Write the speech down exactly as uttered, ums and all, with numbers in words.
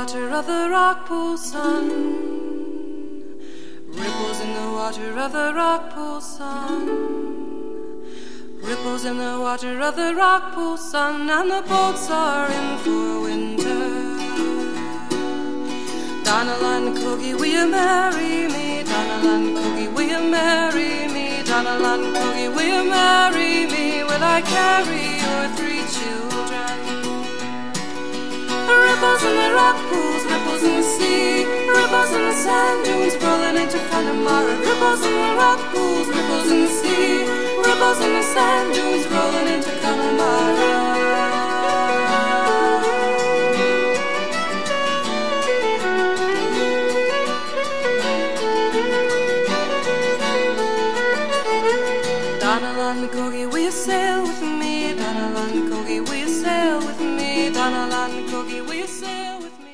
water of the rock pool, sun. Ripples in the water of the rock pool, sun. Ripples in the water of the rock pool, sun. And the boats are in for winter. Donalan Coogie, will you marry me? Donalan Coogie, will you marry me? Donalan Coogie, will you marry me? Will I carry your three children? Ripples in the rock pools, ripples in the sea, ripples in the sand dunes rolling into Connemara. Ripples in the rock pools, ripples in the sea, ripples in the sand dunes rolling into Connemara. Donalan Coogie, will you sail with me? Donalan Coogie, will you sail with me? Donalan Coogie, will you sail with me?